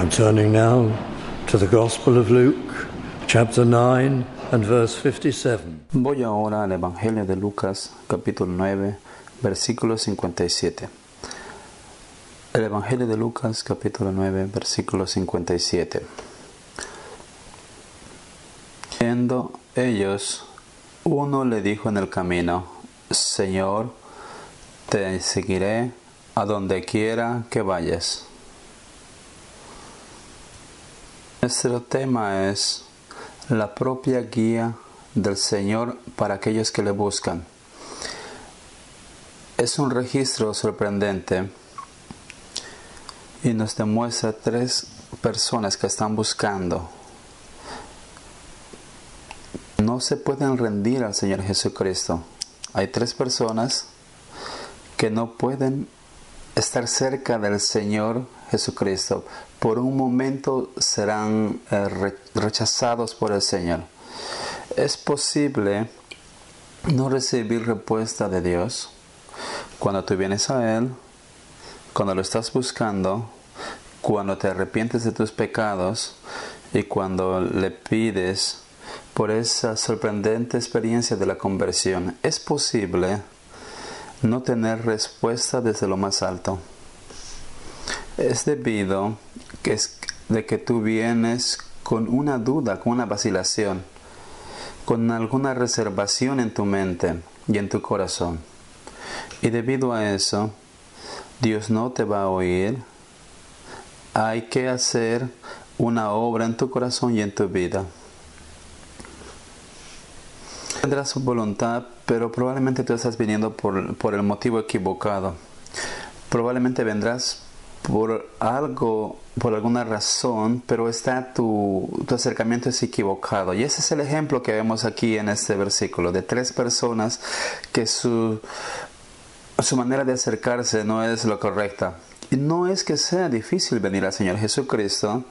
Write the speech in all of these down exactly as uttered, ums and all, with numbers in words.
I'm turning now to the Gospel of Luke, chapter nine and verse fifty-seven. Voy ahora al Evangelio de Lucas, capítulo nueve, versículo cincuenta y siete. El Evangelio de Lucas, capítulo nueve, versículo cincuenta y siete. Viendo ellos, uno le dijo en el camino: Señor, te seguiré a donde quiera que vayas. Nuestro tema es la propia guía del Señor para aquellos que le buscan. Es un registro sorprendente y nos demuestra tres personas que están buscando. No se pueden rendir al Señor Jesucristo. Hay tres personas que no pueden estar cerca del Señor Jesucristo. Por un momento serán eh, re- rechazados por el Señor. Es posible no recibir respuesta de Dios cuando tú vienes a Él, cuando lo estás buscando, cuando te arrepientes de tus pecados y cuando le pides por esa sorprendente experiencia de la conversión. Es posible no tener respuesta desde lo más alto. Es debido que es de que tú vienes con una duda, con una vacilación, con alguna reservación en tu mente y en tu corazón. Y debido a eso, Dios no te va a oír. Hay que hacer una obra en tu corazón y en tu vida. Tendrás su voluntad, pero probablemente tú estás viniendo por, por el motivo equivocado. Probablemente vendrás por algo, por alguna razón, pero está tu, tu acercamiento es equivocado. Y ese es el ejemplo que vemos aquí en este versículo, de tres personas que su, su manera de acercarse no es lo correcta. Y no es que sea difícil venir al Señor Jesucristo,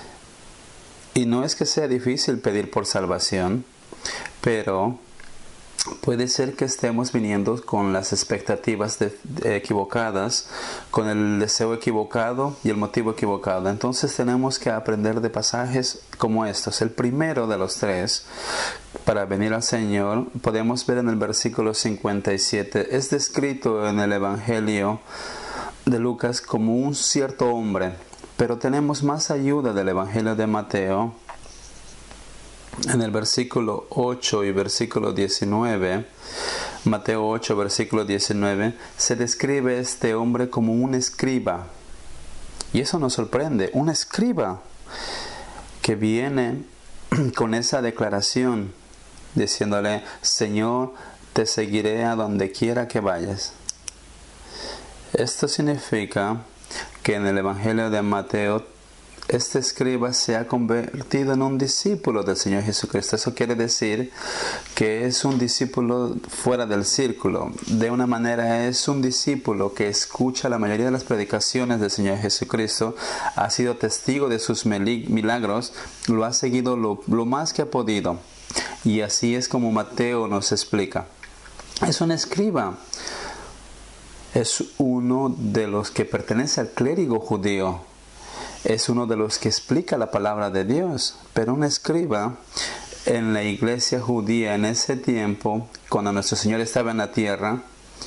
y no es que sea difícil pedir por salvación, pero puede ser que estemos viniendo con las expectativas de, de equivocadas, con el deseo equivocado y el motivo equivocado. Entonces tenemos que aprender de pasajes como estos. El primero de los tres, para venir al Señor, podemos ver en el versículo cincuenta y siete. Es descrito en el Evangelio de Lucas como un cierto hombre, pero tenemos más ayuda del Evangelio de Mateo. En el versículo ocho y versículo diecinueve, Mateo ocho, versículo diecinueve, se describe este hombre como un escriba. Y eso nos sorprende, un escriba que viene con esa declaración, diciéndole: Señor, te seguiré a donde quiera que vayas. Esto significa que en el Evangelio de Mateo, este escriba se ha convertido en un discípulo del Señor Jesucristo. Eso quiere decir que es un discípulo fuera del círculo. De una manera, es un discípulo que escucha la mayoría de las predicaciones del Señor Jesucristo, ha sido testigo de sus milagros, lo ha seguido lo, lo más que ha podido. Y así es como Mateo nos explica. Es un escriba. Es uno de los que pertenece al clérigo judío. Es uno de los que explica la palabra de Dios. Pero un escriba en la iglesia judía en ese tiempo, cuando nuestro Señor estaba en la tierra,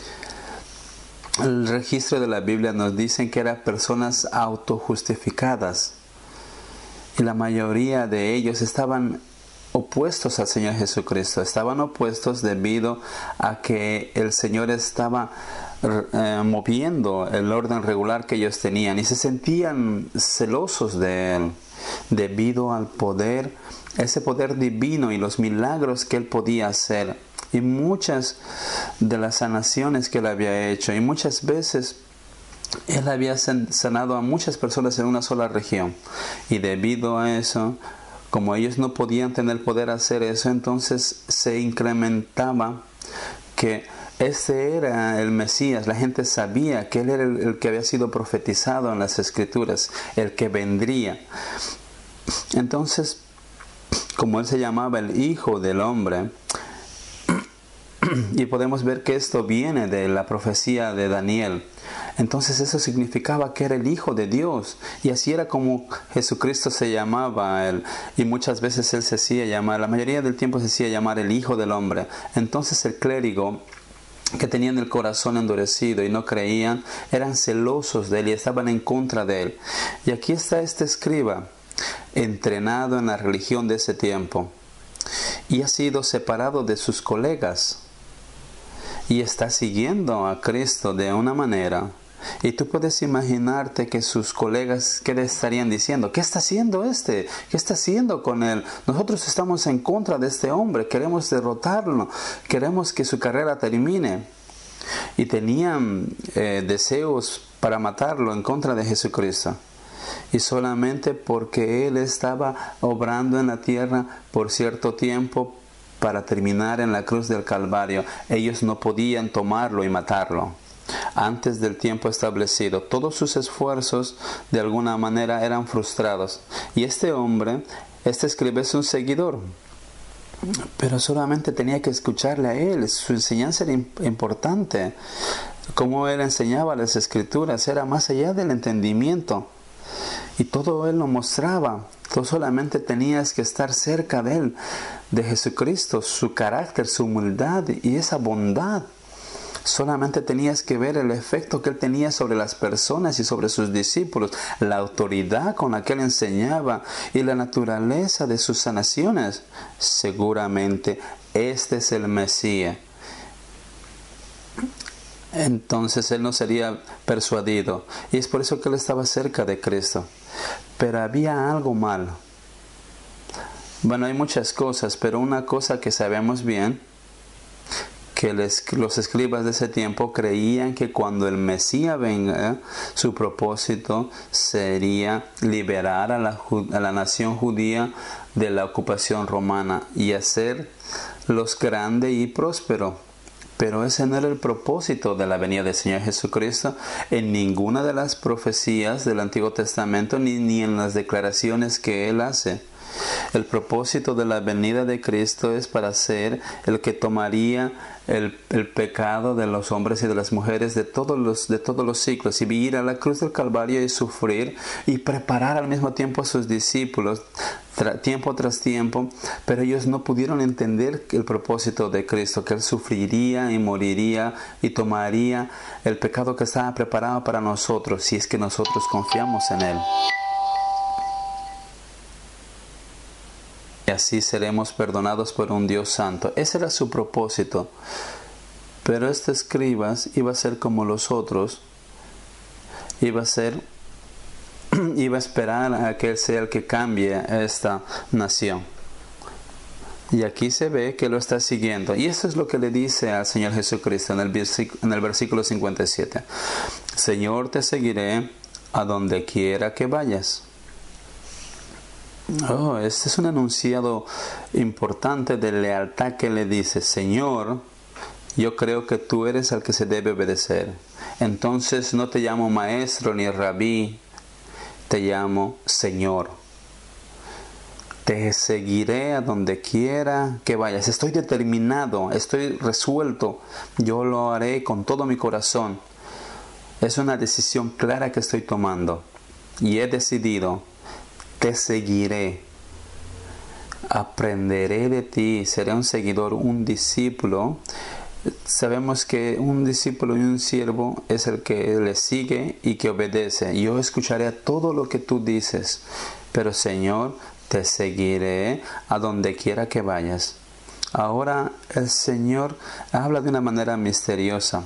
el registro de la Biblia nos dice que eran personas autojustificadas. Y la mayoría de ellos estaban opuestos al Señor Jesucristo. Estaban opuestos debido a que el Señor estaba eh, moviendo el orden regular que ellos tenían y se sentían celosos de Él debido al poder, ese poder divino y los milagros que Él podía hacer y muchas de las sanaciones que Él había hecho. Y muchas veces Él había sanado a muchas personas en una sola región, y debido a eso, como ellos no podían tener poder hacer eso, entonces se incrementaba que ese era el Mesías. La gente sabía que Él era el, el que había sido profetizado en las Escrituras, el que vendría. Entonces, como Él se llamaba el Hijo del Hombre, y podemos ver que esto viene de la profecía de Daniel. Entonces eso significaba que era el Hijo de Dios. Y así era como Jesucristo se llamaba. Él, y muchas veces Él se hacía llamar, la mayoría del tiempo se hacía llamar el Hijo del Hombre. Entonces el clérigo, que tenían el corazón endurecido y no creían, eran celosos de Él y estaban en contra de Él. Y aquí está este escriba, entrenado en la religión de ese tiempo. Y ha sido separado de sus colegas. Y está siguiendo a Cristo de una manera. Y tú puedes imaginarte que sus colegas, ¿qué le estarían diciendo? ¿Qué está haciendo este? ¿Qué está haciendo con él? Nosotros estamos en contra de este hombre. Queremos derrotarlo. Queremos que su carrera termine. Y tenían eh, deseos para matarlo en contra de Jesucristo. Y solamente porque Él estaba obrando en la tierra por cierto tiempo para terminar en la cruz del Calvario, ellos no podían tomarlo y matarlo antes del tiempo establecido. Todos sus esfuerzos de alguna manera eran frustrados. Y este hombre, este escriba, es un seguidor, pero solamente tenía que escucharle a él. Su enseñanza era importante. Cómo él enseñaba las Escrituras era más allá del entendimiento. Y todo Él lo mostraba. Tú solamente tenías que estar cerca de Él, de Jesucristo, su carácter, su humildad y esa bondad. Solamente tenías que ver el efecto que Él tenía sobre las personas y sobre sus discípulos, la autoridad con la que Él enseñaba y la naturaleza de sus sanaciones. Seguramente este es el Mesías. Entonces Él no sería persuadido. Y es por eso que Él estaba cerca de Cristo. Pero había algo mal. Bueno, hay muchas cosas, pero una cosa que sabemos bien, que les, los escribas de ese tiempo creían que cuando el Mesías venga, su propósito sería liberar a la, a la nación judía de la ocupación romana y hacerlos grande y próspero. Pero ese no era el propósito de la venida del Señor Jesucristo en ninguna de las profecías del Antiguo Testamento ni, ni en las declaraciones que Él hace. El propósito de la venida de Cristo es para ser el que tomaría el, el pecado de los hombres y de las mujeres de todos los, de todos los siglos y ir a la cruz del Calvario y sufrir y preparar al mismo tiempo a sus discípulos tra, tiempo tras tiempo, pero ellos no pudieron entender el propósito de Cristo, que Él sufriría y moriría y tomaría el pecado que estaba preparado para nosotros si es que nosotros confiamos en Él. Y así seremos perdonados por un Dios santo. Ese era su propósito. Pero este escribas iba a ser como los otros. Iba a ser, iba a esperar a que Él sea el que cambie esta nación. Y aquí se ve que lo está siguiendo. Y eso es lo que le dice al Señor Jesucristo en el versículo, en el versículo cincuenta y siete. Señor, te seguiré a donde quiera que vayas. Oh, este es un enunciado importante de lealtad que le dice: Señor, yo creo que tú eres el que se debe obedecer. Entonces no te llamo maestro ni rabí, te llamo Señor. Te seguiré a donde quiera que vayas. Estoy determinado, estoy resuelto. Yo lo haré con todo mi corazón. Es una decisión clara que estoy tomando. Y he decidido. Te seguiré, aprenderé de ti, seré un seguidor, un discípulo. Sabemos que un discípulo y un siervo es el que le sigue y que obedece. Yo escucharé todo lo que tú dices, pero Señor, te seguiré a donde quiera que vayas. Ahora el Señor habla de una manera misteriosa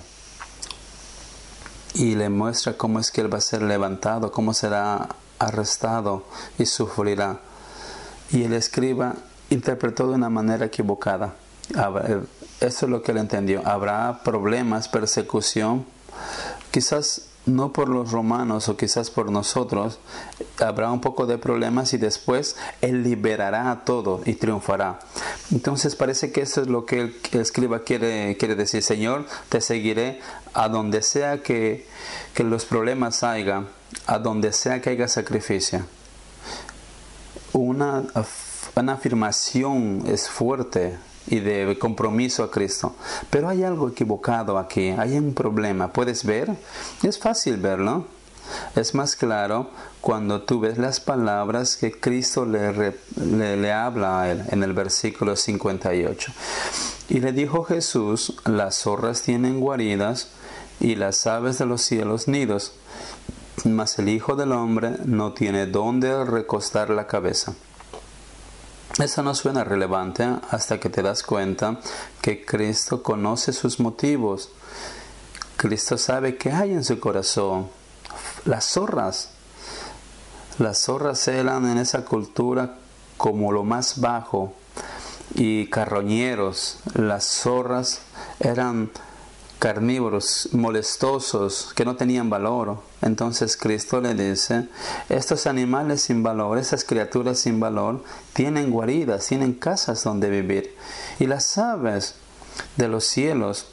y le muestra cómo es que Él va a ser levantado, cómo será arrestado y sufrirá. Y el escriba interpretó de una manera equivocada. Eso es lo que él entendió. Habrá problemas, persecución, quizás no por los romanos o quizás por nosotros. Habrá un poco de problemas y después Él liberará a todo y triunfará. Entonces parece que eso es lo que el, el escriba quiere, quiere decir. Señor, te seguiré a donde sea que, que los problemas haya, a donde sea que haya sacrificio. Una, una afirmación es fuerte. y de compromiso a Cristo. Pero hay algo equivocado aquí, hay un problema. ¿Puedes ver? Es fácil verlo. Es más claro cuando tú ves las palabras que Cristo le, le, le habla a él en el versículo cincuenta y ocho. Y le dijo Jesús: las zorras tienen guaridas y las aves de los cielos nidos, mas el Hijo del Hombre no tiene dónde recostar la cabeza. Eso no suena relevante hasta que te das cuenta que Cristo conoce sus motivos. Cristo sabe qué hay en su corazón. Las zorras. Las zorras eran en esa cultura como lo más bajo. Y carroñeros. Las zorras eran carnívoros, molestosos, que no tenían valor. Entonces Cristo le dice: estos animales sin valor, esas criaturas sin valor, tienen guaridas, tienen casas donde vivir. Y las aves de los cielos,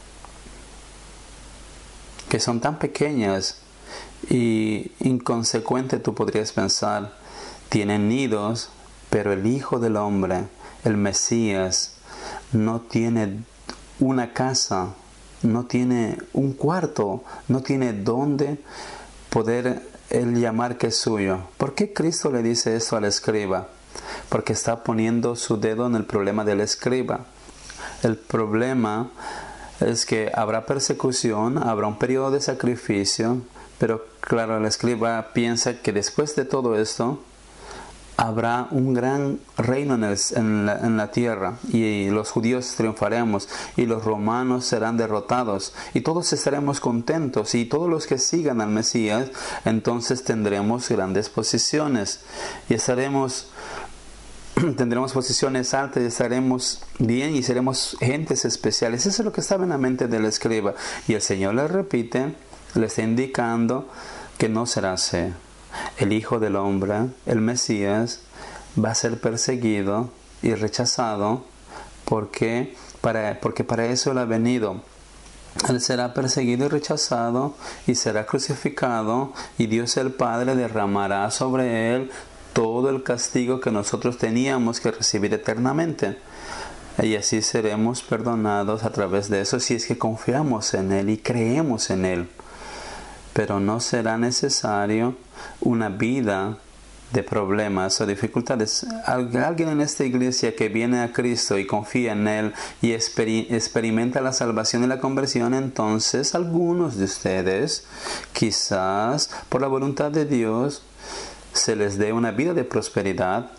que son tan pequeñas y inconsecuente, tú podrías pensar, tienen nidos, pero el Hijo del Hombre, el Mesías, no tiene una casa, no tiene un cuarto, no tiene dónde poder él llamar que es suyo. ¿Por qué Cristo le dice eso al escriba? Porque está poniendo su dedo en el problema del escriba. El problema es que habrá persecución, habrá un periodo de sacrificio, pero claro, el escriba piensa que después de todo esto habrá un gran reino en, el, en, la, en la tierra, y los judíos triunfaremos y los romanos serán derrotados y todos estaremos contentos, y todos los que sigan al Mesías, entonces tendremos grandes posiciones y estaremos tendremos posiciones altas y estaremos bien y seremos gentes especiales. Eso es lo que estaba en la mente del escriba, y el Señor le repite, le está indicando que no será así. El Hijo del Hombre, el Mesías, va a ser perseguido y rechazado porque para, porque para eso Él ha venido. Él será perseguido y rechazado y será crucificado, y Dios el Padre derramará sobre Él todo el castigo que nosotros teníamos que recibir eternamente. Y así seremos perdonados a través de eso, si es que confiamos en Él y creemos en Él. Pero no será necesario una vida de problemas o dificultades. Alguien en esta iglesia que viene a Cristo y confía en Él y exper- experimenta la salvación y la conversión, entonces algunos de ustedes, quizás por la voluntad de Dios, se les dé una vida de prosperidad,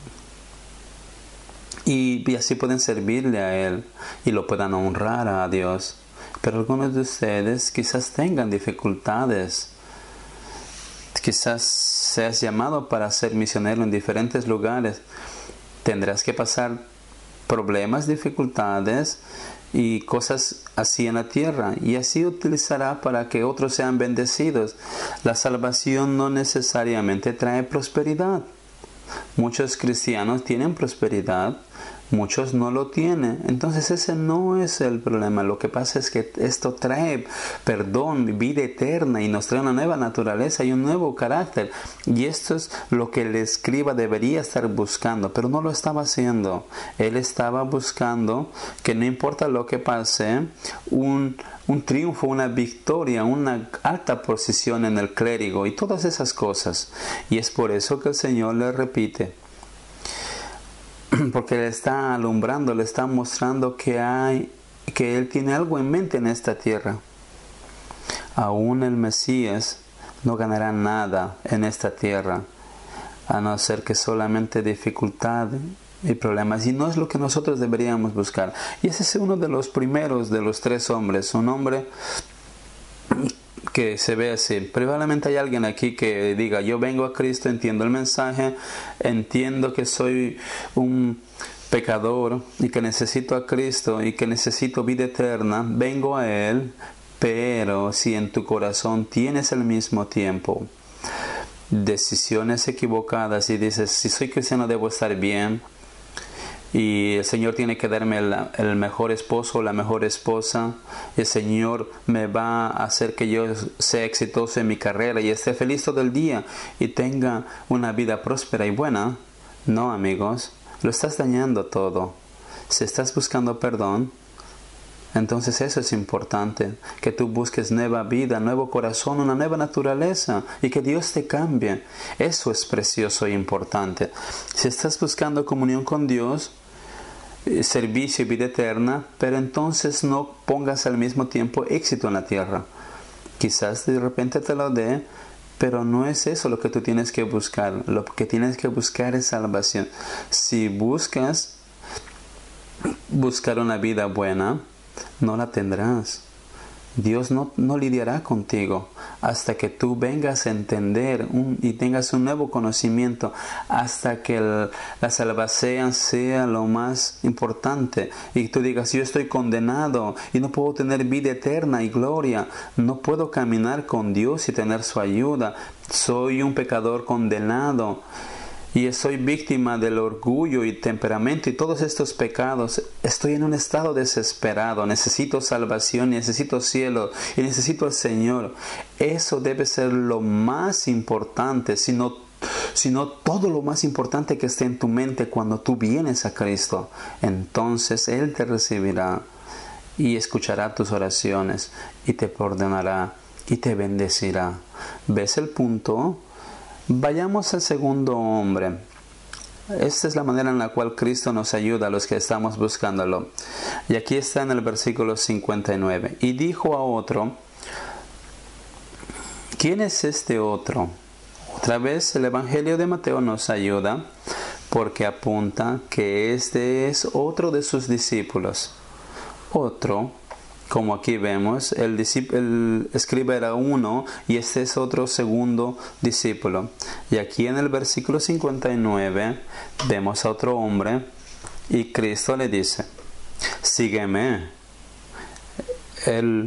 y, y así pueden servirle a Él y lo puedan honrar a Dios. Pero algunos de ustedes quizás tengan dificultades. Quizás seas llamado para ser misionero en diferentes lugares. Tendrás que pasar problemas, dificultades y cosas así en la tierra. Y así utilizará para que otros sean bendecidos. La salvación no necesariamente trae prosperidad. Muchos cristianos tienen prosperidad, muchos no lo tienen. Entonces ese no es el problema. Lo que pasa es que esto trae perdón, vida eterna, y nos trae una nueva naturaleza y un nuevo carácter. Y esto es lo que el escriba debería estar buscando, pero no lo estaba haciendo. Él estaba buscando que no importa lo que pase, un, un triunfo, una victoria, una alta posición en el clérigo y todas esas cosas. Y es por eso que el Señor le repite, porque le está alumbrando, le está mostrando que hay, que Él tiene algo en mente en esta tierra. Aún el Mesías no ganará nada en esta tierra, a no ser que solamente dificultad y problemas. Y no es lo que nosotros deberíamos buscar. Y ese es uno de los primeros de los tres hombres, un hombre que se ve así. Probablemente hay alguien aquí que diga: yo vengo a Cristo, entiendo el mensaje, entiendo que soy un pecador y que necesito a Cristo y que necesito vida eterna, vengo a Él. Pero si en tu corazón tienes al mismo tiempo decisiones equivocadas y dices: si soy cristiano debo estar bien, y el Señor tiene que darme el, el mejor esposo o la mejor esposa, el Señor me va a hacer que yo sea exitoso en mi carrera y esté feliz todo el día y tenga una vida próspera y buena. No, amigos, lo estás dañando todo. Si estás buscando perdón, entonces eso es importante, que tú busques nueva vida, nuevo corazón, una nueva naturaleza y que Dios te cambie. Eso es precioso e importante. Si estás buscando comunión con Dios, servicio y vida eterna, pero entonces no pongas al mismo tiempo éxito en la tierra. Quizás de repente te lo dé, pero no es eso lo que tú tienes que buscar. Lo que tienes que buscar es salvación. Si buscas buscar una vida buena, no la tendrás. Dios no, no lidiará contigo hasta que tú vengas a entender un, y tengas un nuevo conocimiento, hasta que el, la salvación sea lo más importante y tú digas, yo estoy condenado y no puedo tener vida eterna y gloria, no puedo caminar con Dios y tener su ayuda, soy un pecador condenado y soy víctima del orgullo y temperamento y todos estos pecados. Estoy en un estado desesperado. Necesito salvación, necesito cielo y necesito al Señor. Eso debe ser lo más importante, sino, sino todo lo más importante que esté en tu mente cuando tú vienes a Cristo. Entonces Él te recibirá y escuchará tus oraciones y te perdonará y te bendecirá. ¿Ves el punto? Vayamos al segundo hombre. Esta es la manera en la cual Cristo nos ayuda a los que estamos buscándolo. Y aquí está en el versículo cincuenta y nueve. Y dijo a otro, ¿quién es este otro? Otra vez el Evangelio de Mateo nos ayuda porque apunta que este es otro de sus discípulos. Otro, como aquí vemos, el, el escriba era uno y este es otro segundo discípulo. Y aquí en el versículo cincuenta y nueve vemos a otro hombre y Cristo le dice, sígueme. Él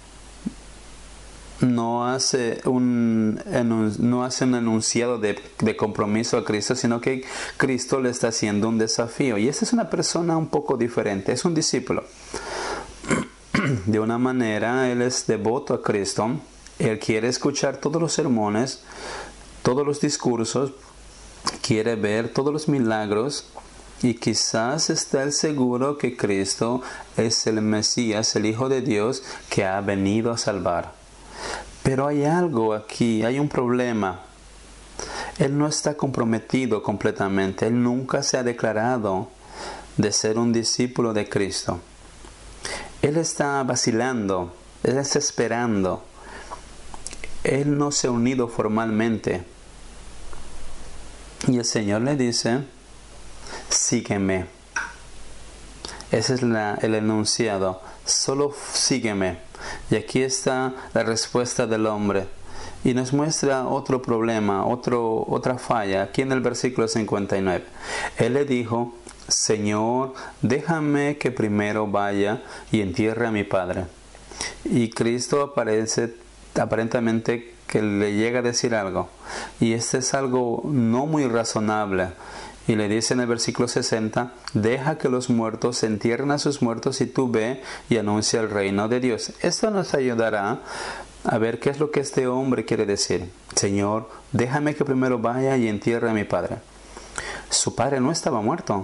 no hace un, no hace un enunciado de, de compromiso a Cristo, sino que Cristo le está haciendo un desafío. Y esta es una persona un poco diferente, es un discípulo. De una manera, él es devoto a Cristo. Él quiere escuchar todos los sermones, todos los discursos, quiere ver todos los milagros y quizás está él seguro que Cristo es el Mesías, el Hijo de Dios que ha venido a salvar. Pero hay algo aquí, hay un problema. Él no está comprometido completamente. Él nunca se ha declarado de ser un discípulo de Cristo. Él está vacilando, él está esperando. Él no se ha unido formalmente. Y el Señor le dice, sígueme. Ese es la, el enunciado. Solo sígueme. Y aquí está la respuesta del hombre. Y nos muestra otro problema, otro, otra falla. Aquí en el versículo cincuenta y nueve. Él le dijo, Señor, déjame que primero vaya y entierre a mi padre. Y Cristo aparece aparentemente que le llega a decir algo. Y este es algo no muy razonable. Y le dice en el versículo sesenta, deja que los muertos entierren a sus muertos y tú ve y anuncia el reino de Dios. Esto nos ayudará a ver qué es lo que este hombre quiere decir. Señor, déjame que primero vaya y entierre a mi padre. Su padre no estaba muerto.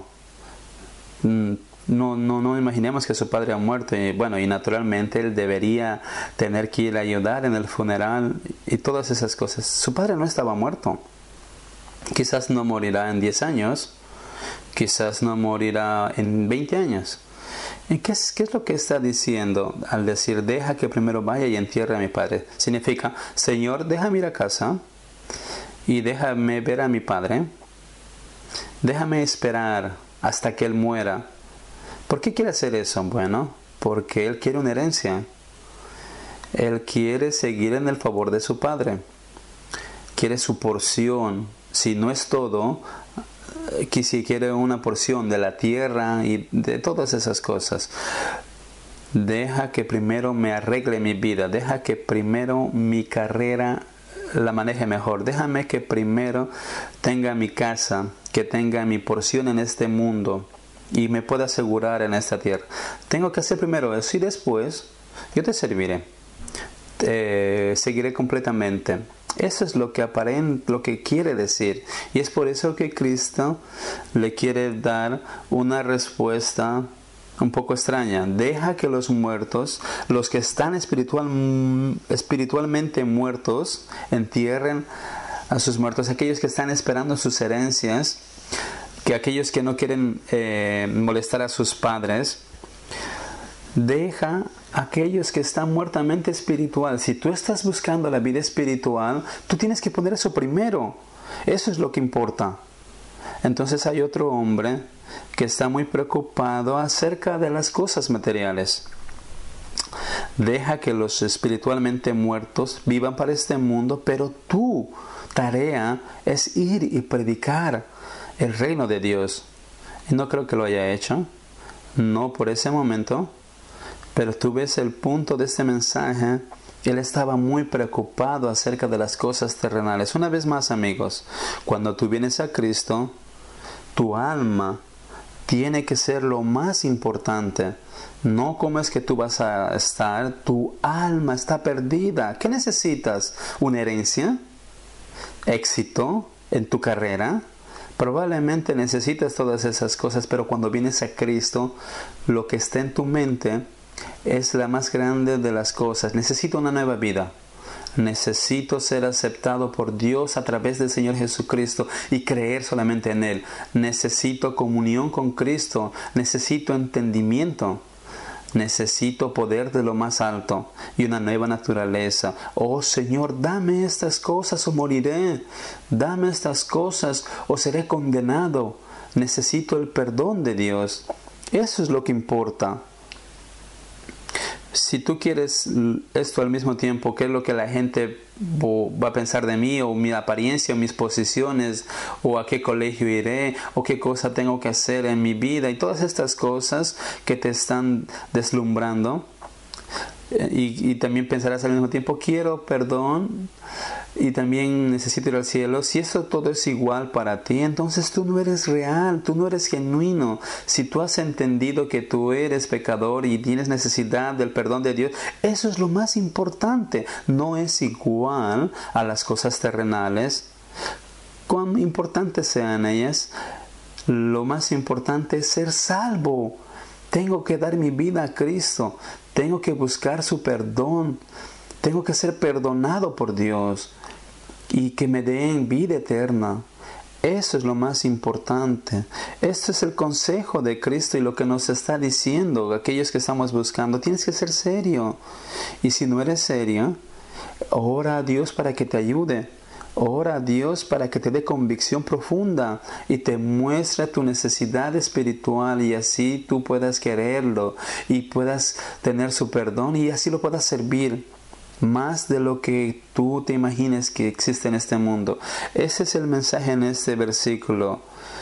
No, no, no imaginemos que su padre ha muerto y bueno, y naturalmente él debería tener que ir a ayudar en el funeral y todas esas cosas. Su padre no estaba muerto. Quizás no morirá en diez años, quizás no morirá en veinte años. ¿Y qué es, qué es lo que está diciendo al decir deja que primero vaya y entierre a mi padre? Significa, Señor, déjame ir a casa y déjame ver a mi padre. Déjame esperar hasta que él muera. ¿Por qué quiere hacer eso? Bueno, porque él quiere una herencia. Él quiere seguir en el favor de su padre. Quiere su porción. Si no es todo, que si quiere una porción de la tierra y de todas esas cosas. Deja que primero me arregle mi vida. Deja que primero mi carrera la maneje mejor. Déjame que primero tenga mi casa, que tenga mi porción en este mundo y me pueda asegurar en esta tierra. Tengo que hacer primero eso y después yo te serviré. Te seguiré completamente. Eso es lo que aparenta, lo que quiere decir. Y es por eso que Cristo le quiere dar una respuesta un poco extraña. Deja que los muertos, los que están espiritual, espiritualmente muertos, entierren a sus muertos. Aquellos que están esperando sus herencias, que aquellos que no quieren eh, molestar a sus padres. Deja a aquellos que están muertamente espiritual. Si tú estás buscando la vida espiritual, tú tienes que poner eso primero. Eso es lo que importa. Entonces hay otro hombre que está muy preocupado acerca de las cosas materiales. Deja que los espiritualmente muertos vivan para este mundo, pero tu tarea es ir y predicar el reino de Dios. Y no creo que lo haya hecho, no por ese momento, pero tú ves el punto de este mensaje. Él estaba muy preocupado acerca de las cosas terrenales. Una vez más, amigos, cuando tú vienes a Cristo, tu alma tiene que ser lo más importante. No cómo es que tú vas a estar, tu alma está perdida. ¿Qué necesitas? ¿Una herencia? ¿Éxito en tu carrera? Probablemente necesitas todas esas cosas, pero cuando vienes a Cristo, lo que está en tu mente es la más grande de las cosas. Necesito una nueva vida. Necesito ser aceptado por Dios a través del Señor Jesucristo y creer solamente en Él. Necesito comunión con Cristo. Necesito entendimiento. Necesito poder de lo más alto y una nueva naturaleza. Oh Señor, dame estas cosas o moriré. Dame estas cosas o seré condenado. Necesito el perdón de Dios. Eso es lo que importa. Si tú quieres esto al mismo tiempo, ¿qué es lo que la gente va a pensar de mí? O mi apariencia, o mis posiciones, o a qué colegio iré, o qué cosa tengo que hacer en mi vida, y todas estas cosas que te están deslumbrando. Y, y también pensarás al mismo tiempo, quiero perdón y también necesito ir al cielo. Si eso todo es igual para ti, entonces tú no eres real, tú no eres genuino. Si tú has entendido que tú eres pecador y tienes necesidad del perdón de Dios, eso es lo más importante. No es igual a las cosas terrenales, cuán importantes sean ellas. Lo más importante es ser salvo. Tengo que dar mi vida a Cristo. Tengo que buscar su perdón. Tengo que ser perdonado por Dios y que me den vida eterna. Eso es lo más importante. Esto es el consejo de Cristo y lo que nos está diciendo aquellos que estamos buscando. Tienes que ser serio. Y si no eres serio, ora a Dios para que te ayude. Ora a Dios para que te dé convicción profunda y te muestre tu necesidad espiritual, y así tú puedas quererlo y puedas tener su perdón y así lo puedas servir más de lo que tú te imagines que existe en este mundo. Ese es el mensaje en este versículo.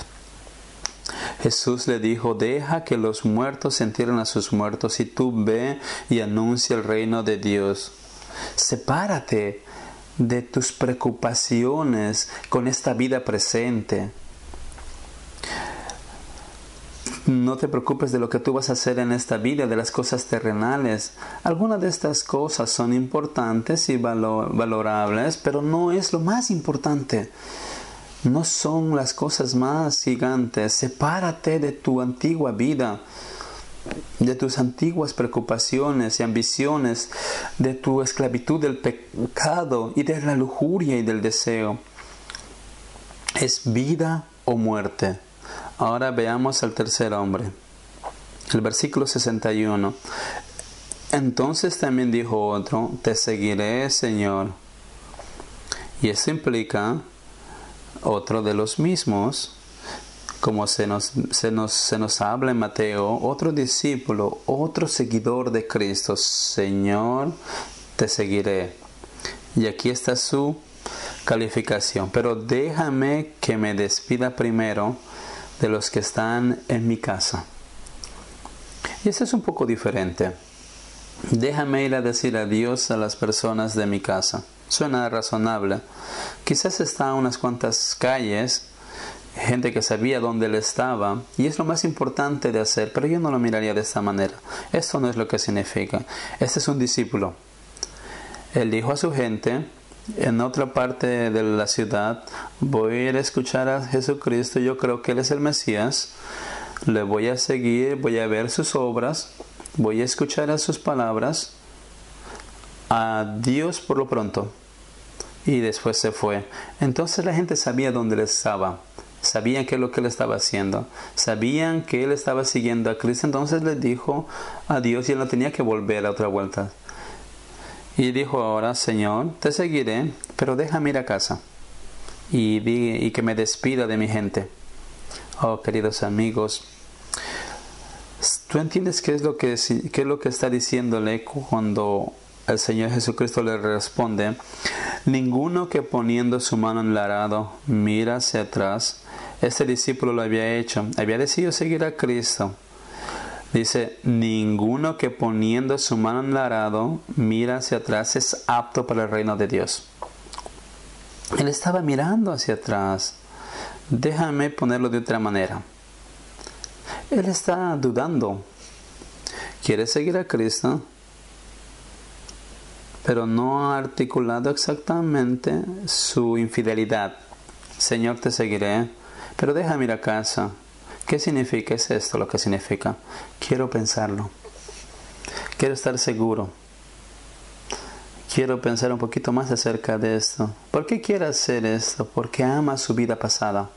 Jesús le dijo, deja que los muertos entierren a sus muertos y tú ve y anuncia el reino de Dios. Sepárate de tus preocupaciones con esta vida presente. No te preocupes de lo que tú vas a hacer en esta vida, de las cosas terrenales. Algunas de estas cosas son importantes y valor, valorables, pero no es lo más importante. No son las cosas más gigantes. Sepárate de tu antigua vida, de tus antiguas preocupaciones y ambiciones, de tu esclavitud del pecado y de la lujuria y del deseo. Es vida o muerte. Ahora veamos al tercer hombre. El versículo sesenta y uno. Entonces también dijo otro, te seguiré, Señor. Y esto implica otro de los mismos, como se nos, se nos, se nos habla en Mateo, otro discípulo, otro seguidor de Cristo. Señor, te seguiré. Y aquí está su calificación. Pero déjame que me despida primero de los que están en mi casa. Y esto es un poco diferente. Déjame ir a decir adiós a las personas de mi casa. Suena razonable. Quizás está a unas cuantas calles, gente que sabía dónde él estaba, y es lo más importante de hacer, pero yo no lo miraría de esta manera. Esto no es lo que significa. Este es un discípulo. Él dijo a su gente, en otra parte de la ciudad, voy a ir a escuchar a Jesucristo, yo creo que Él es el Mesías, le voy a seguir, voy a ver sus obras, voy a escuchar a sus palabras, adiós por lo pronto. Y después se fue. Entonces la gente sabía dónde Él estaba, sabían qué es lo que Él estaba haciendo, sabían que Él estaba siguiendo a Cristo, entonces le dijo adiós y Él no tenía que volver a otra vuelta. Y dijo ahora, Señor, te seguiré, pero déjame ir a casa y, di, y que me despida de mi gente. Oh, queridos amigos, ¿tú entiendes qué es lo que, qué es lo que está diciéndole cuando el Señor Jesucristo le responde? Ninguno que poniendo su mano en el arado mira hacia atrás. Este discípulo lo había hecho, había decidido seguir a Cristo. Dice, ninguno que poniendo su mano en el arado mira hacia atrás es apto para el reino de Dios. Él estaba mirando hacia atrás. Déjame ponerlo de otra manera. Él está dudando. Quiere seguir a Cristo, pero no ha articulado exactamente su infidelidad. Señor, te seguiré, pero déjame ir a casa. ¿Qué significa? ¿Es esto lo que significa? Quiero pensarlo. Quiero estar seguro. Quiero pensar un poquito más acerca de esto. ¿Por qué quiere hacer esto? Porque ama su vida pasada.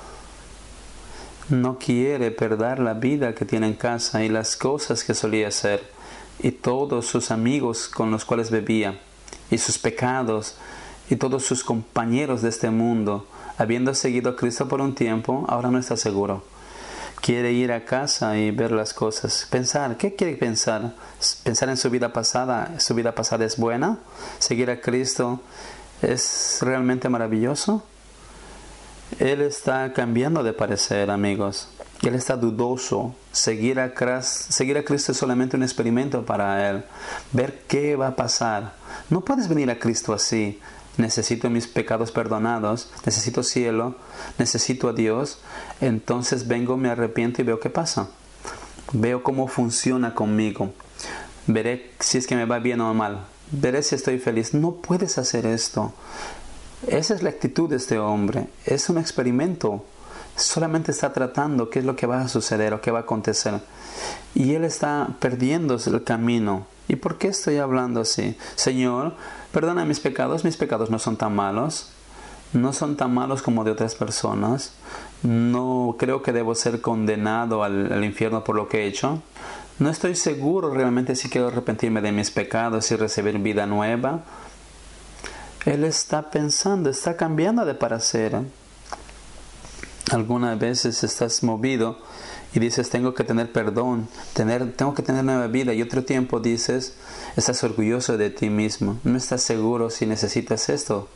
No quiere perder la vida que tiene en casa y las cosas que solía hacer, y todos sus amigos con los cuales bebía, y sus pecados, y todos sus compañeros de este mundo. Habiendo seguido a Cristo por un tiempo, ahora no está seguro. Quiere ir a casa y ver las cosas. Pensar, ¿qué quiere pensar? Pensar en su vida pasada. ¿Su vida pasada es buena? ¿Seguir a Cristo es realmente maravilloso? Él está cambiando de parecer, amigos. Él está dudoso. Seguir a, seguir a Cristo es solamente un experimento para Él. Ver qué va a pasar. No puedes venir a Cristo así. Necesito mis pecados perdonados, necesito cielo, necesito a Dios. Entonces vengo, me arrepiento y veo qué pasa. Veo cómo funciona conmigo. Veré si es que me va bien o mal. Veré si estoy feliz. No puedes hacer esto. Esa es la actitud de este hombre. Es un experimento. Solamente está tratando qué es lo que va a suceder o qué va a acontecer. Y él está perdiendo el camino. ¿Y por qué estoy hablando así? Señor, perdona mis pecados. Mis pecados no son tan malos. No son tan malos como de otras personas. No creo que debo ser condenado al, al infierno por lo que he hecho. No estoy seguro realmente si quiero arrepentirme de mis pecados y recibir vida nueva. Él está pensando, está cambiando de parecer. Algunas veces estás movido y dices, tengo que tener perdón, tener, tengo que tener nueva vida. Y otro tiempo dices, estás orgulloso de ti mismo. No estás seguro si necesitas esto.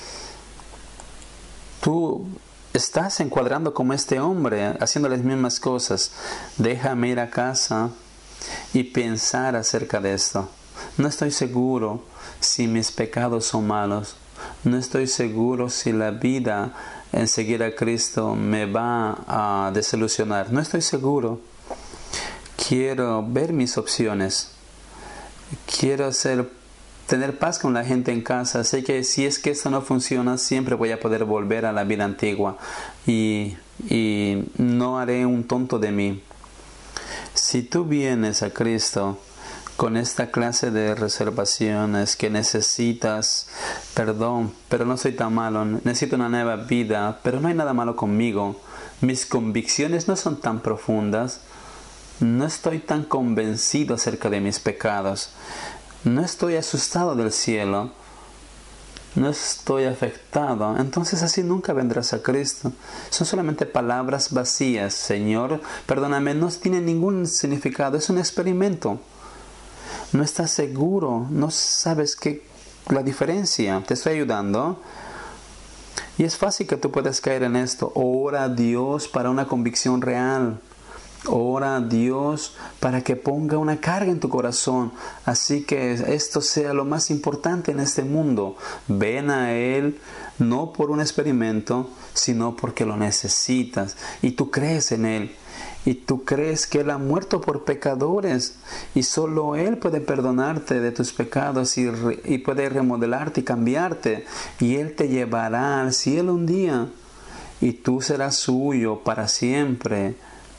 Tú estás encuadrando como este hombre, haciendo las mismas cosas. Déjame ir a casa y pensar acerca de esto. No estoy seguro si mis pecados son malos. No estoy seguro si la vida en seguir a Cristo me va a desilusionar. No estoy seguro. Quiero ver mis opciones. Quiero hacer, tener paz con la gente en casa. Sé que si es que esto no funciona, siempre voy a poder volver a la vida antigua. Y, y no haré un tonto de mí. Si tú vienes a Cristo con esta clase de reservaciones, que necesitas perdón, pero no soy tan malo, necesito una nueva vida, pero no hay nada malo conmigo, mis convicciones no son tan profundas, no estoy tan convencido acerca de mis pecados, no estoy asustado del cielo, no estoy afectado, entonces así nunca vendrás a Cristo. Son solamente palabras vacías. Señor, perdóname, no tiene ningún significado, es un experimento. No estás seguro, no sabes qué la diferencia. Te estoy ayudando. Y es fácil que tú puedas caer en esto. Ora a Dios para una convicción real. Ora a Dios para que ponga una carga en tu corazón. Así que esto sea lo más importante en este mundo. Ven a Él no por un experimento, sino porque lo necesitas. Y tú crees en Él. y tú crees que Él ha muerto por pecadores y solo Él puede perdonarte de tus pecados y, re, y puede remodelarte y cambiarte, y Él te llevará al cielo un día y tú serás suyo para siempre.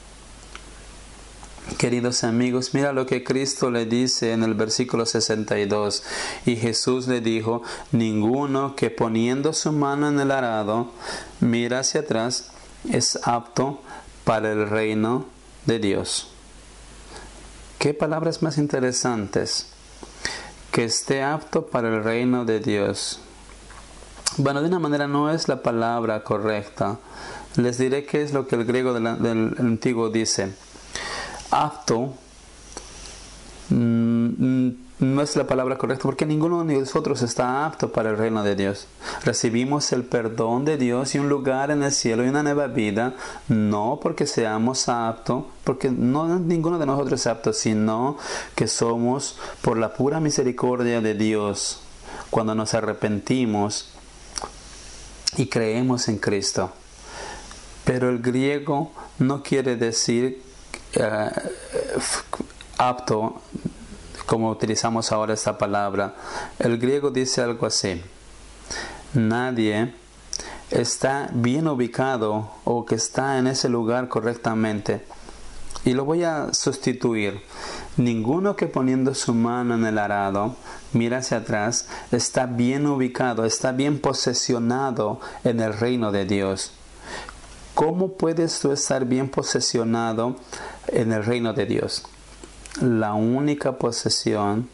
Queridos amigos, mira lo que Cristo le dice en el versículo sesenta y dos. Y Jesús le dijo: ninguno que poniendo su mano en el arado mira hacia atrás es apto para el reino de Dios. ¿Qué palabras más interesantes? Que esté apto para el reino de Dios. Bueno, de una manera no es la palabra correcta. Les diré qué es lo que el griego del, del antiguo dice. Apto mm, no es la palabra correcta, porque ninguno de nosotros está apto para el reino de Dios. Recibimos el perdón de Dios y un lugar en el cielo y una nueva vida, no porque seamos aptos, porque no ninguno de nosotros es apto, sino que somos por la pura misericordia de Dios, cuando nos arrepentimos y creemos en Cristo. Pero el griego no quiere decir Uh, apto, como utilizamos ahora esta palabra. El griego dice algo así: nadie está bien ubicado o que está en ese lugar correctamente. Y lo voy a sustituir: ninguno que poniendo su mano en el arado mira hacia atrás está bien ubicado, está bien posesionado en el reino de Dios. ¿Cómo puedes tú estar bien posesionado en el reino de Dios? La única posesión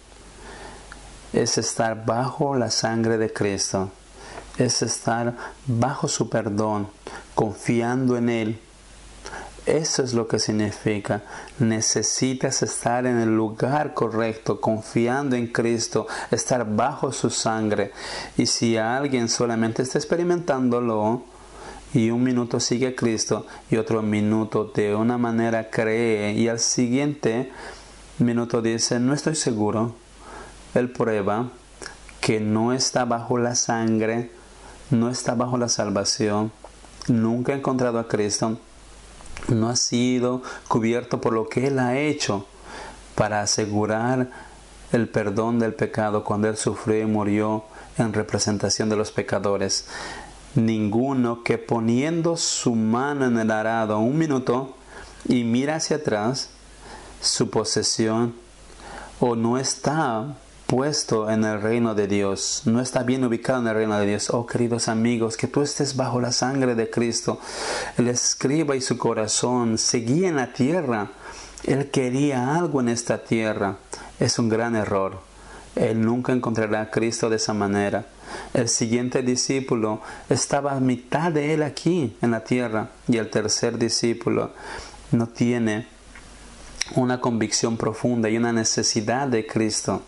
es estar bajo la sangre de Cristo, es estar bajo su perdón, confiando en Él. Eso es lo que significa. Necesitas estar en el lugar correcto, confiando en Cristo, estar bajo su sangre. Y si alguien solamente está experimentándolo, y un minuto sigue a Cristo y otro minuto de una manera cree, y al siguiente minuto dice: no estoy seguro, él prueba que no está bajo la sangre, no está bajo la salvación, nunca ha encontrado a Cristo, no ha sido cubierto por lo que Él ha hecho para asegurar el perdón del pecado cuando Él sufrió y murió en representación de los pecadores. Ninguno que poniendo su mano en el arado un minuto y mira hacia atrás, su posesión, o no está puesto en el reino de Dios, no está bien ubicado en el reino de Dios. Oh, queridos amigos, que tú estés bajo la sangre de Cristo. Él escriba y su corazón seguía en la tierra. Él quería algo en esta tierra. Es un gran error. Él nunca encontrará a Cristo de esa manera. El siguiente discípulo estaba a mitad de él aquí en la tierra, y el tercer discípulo no tiene una convicción profunda y una necesidad de Cristo.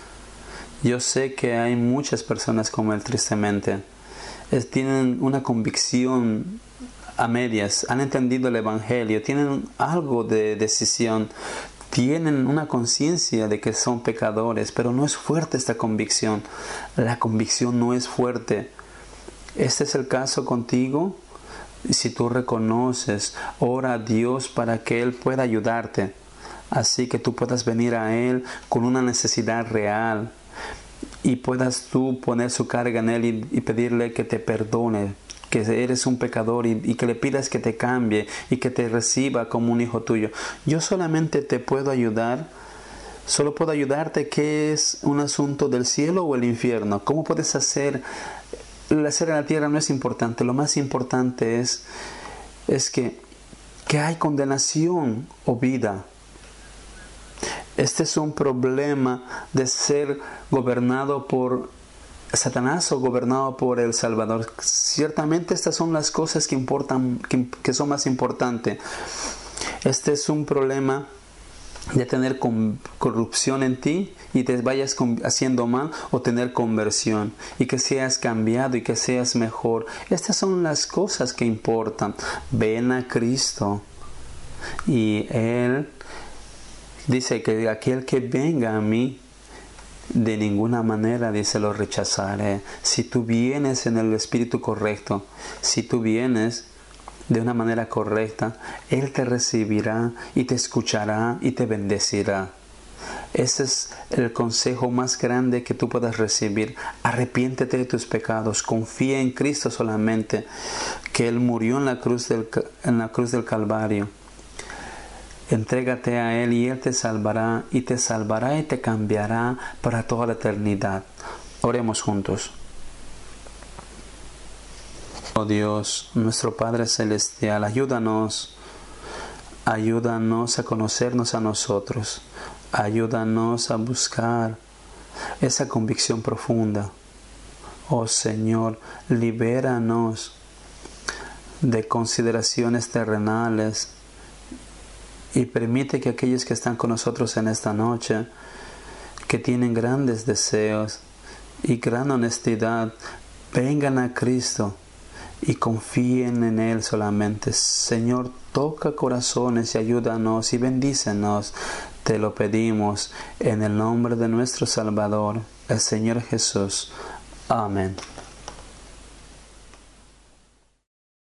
Yo sé que hay muchas personas como él, tristemente. Es, tienen una convicción a medias, han entendido el Evangelio, tienen algo de decisión, tienen una conciencia de que son pecadores, pero no es fuerte esta convicción. La convicción no es fuerte. Este es el caso contigo. Si tú reconoces, ora a Dios para que Él pueda ayudarte, así que tú puedas venir a Él con una necesidad real y puedas tú poner su carga en Él y, y pedirle que te perdone, que eres un pecador, y, y que le pidas que te cambie y que te reciba como un hijo tuyo. Yo solamente te puedo ayudar, solo puedo ayudarte que es un asunto del cielo o el infierno. ¿Cómo puedes hacer? El hacer en la tierra no es importante, lo más importante es, es que, que hay condenación o vida. Este es un problema de ser gobernado por Satanás o gobernado por el Salvador. Ciertamente estas son las cosas que importan, que, que son más importantes. Este es un problema de tener corrupción en ti y te vayas haciendo mal, o tener conversión y que seas cambiado y que seas mejor. Estas son las cosas que importan. Ven a Cristo y Él dice que aquel que venga a mí, de ninguna manera, dice, lo rechazaré. Si tú vienes en el espíritu correcto, si tú vienes de una manera correcta, Él te recibirá y te escuchará y te bendecirá. Ese es el consejo más grande que tú puedas recibir. Arrepiéntete de tus pecados, confía en Cristo solamente, que Él murió en la cruz del, en la cruz del Calvario. Entrégate a Él y Él te salvará, y te salvará y te cambiará para toda la eternidad. Oremos juntos. Oh Dios, nuestro Padre Celestial, ayúdanos, ayúdanos a conocernos a nosotros, ayúdanos a buscar esa convicción profunda. Oh Señor, libéranos de consideraciones terrenales y permite que aquellos que están con nosotros en esta noche, que tienen grandes deseos y gran honestidad, vengan a Cristo y confíen en Él solamente. Señor, toca corazones y ayúdanos y bendícenos. Te lo pedimos en el nombre de nuestro Salvador, el Señor Jesús. Amén.